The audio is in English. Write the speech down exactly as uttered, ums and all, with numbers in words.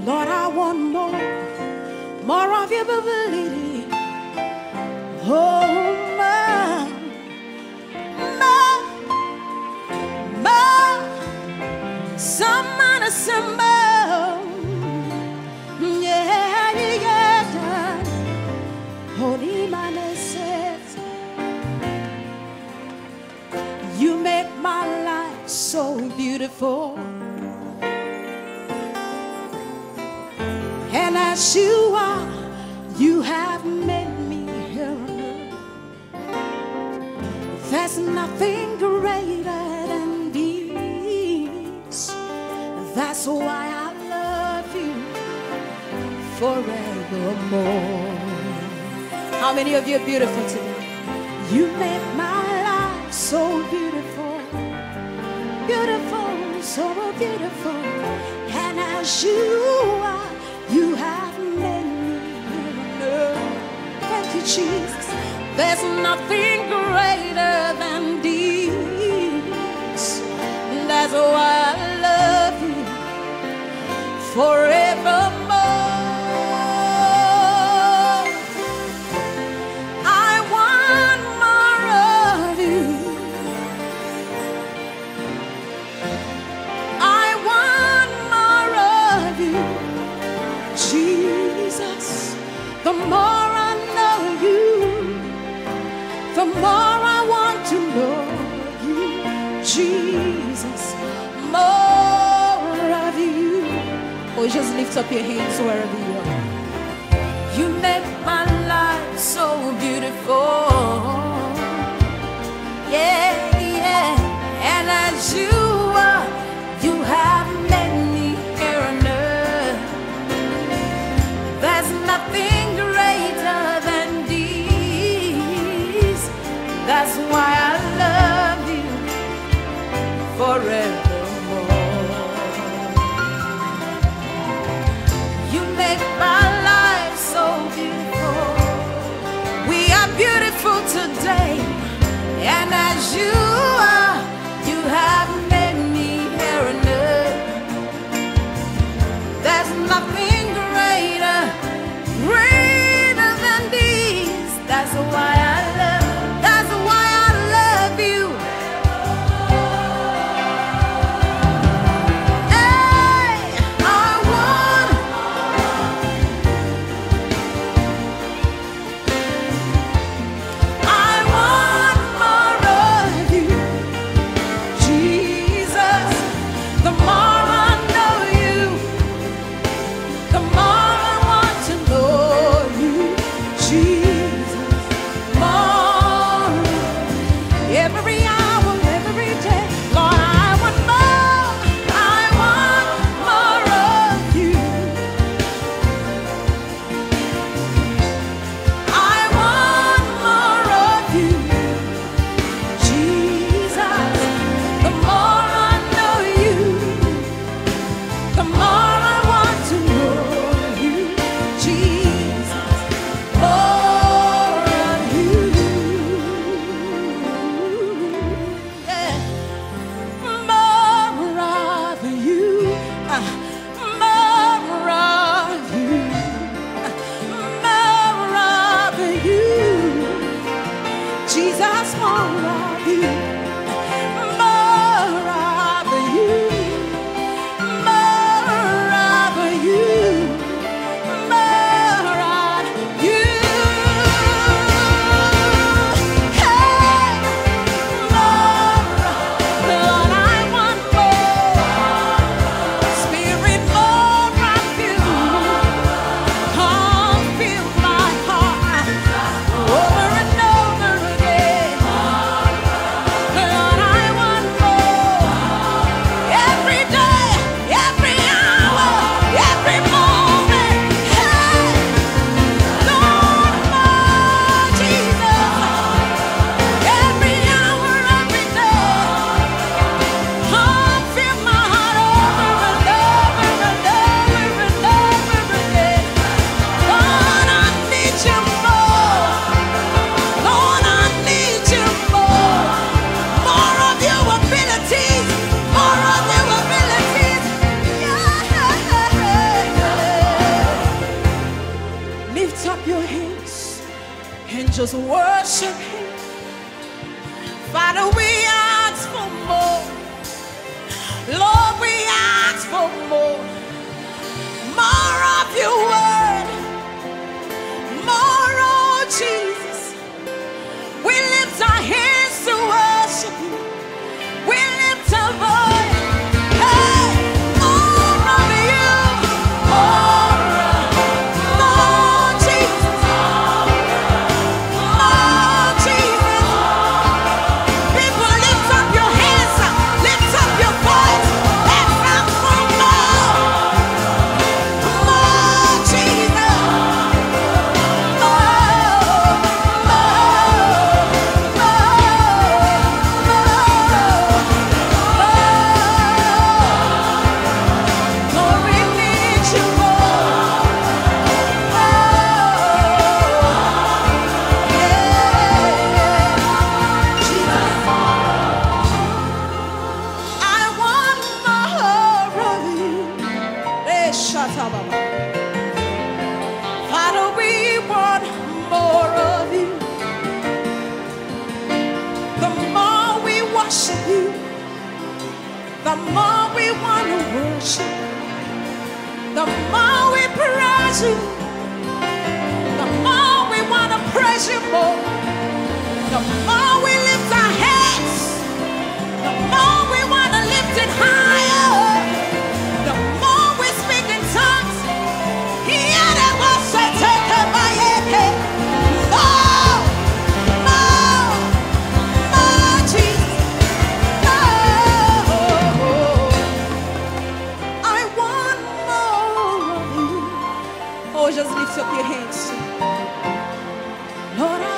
Lord, I want more, more of your ability. Oh, more, more, more. Some unassembled. Yeah, yeah, yeah. Holy man says, you make my life so beautiful. And as you are, you have made me here on earth. There's nothing greater than these. That's why I love you forevermore. How many of you are beautiful today? You make my life so beautiful, beautiful, so beautiful. And as you are, you have made me here. Thank you, Jesus. There's nothing greater than these. That's why I love you forevermore. The more I know you, the more I want to know you, Jesus, more of you. Or just lift up your hands wherever you are. You make my life so beautiful. Yeah, yeah. And as you are, you have made me here on earth. There's nothing that's why I love you forevermore. You make my life so beautiful. We are beautiful today. And as you are, you have made me here on earth. There's nothing greater, greater than these. That's why I love you. just worship Him. Father, we ask for more. Lord, we ask for more. More of your word. More, oh Jesus. We lift our hands to worship you. We lift our voice. Hey, more of you. More, more Jesus. More Jesus. People, lift up your hands. Lift up your voice. Let's ask for more. More Jesus. More, more, more, more. Lord, we need you more. I want more of you. Eh, shut up, Baba. Father, we want more of you. The more we worship you, the more we want to worship. The more we praise you, the more we want to praise you more. The more we lift our hands, the more we want to lift it higher. The more we speak in tongues. Hear the voice say, take it by your head. More, more, more, Jesus. More. I want more of you. Oh, just lift up your hands. Lord, I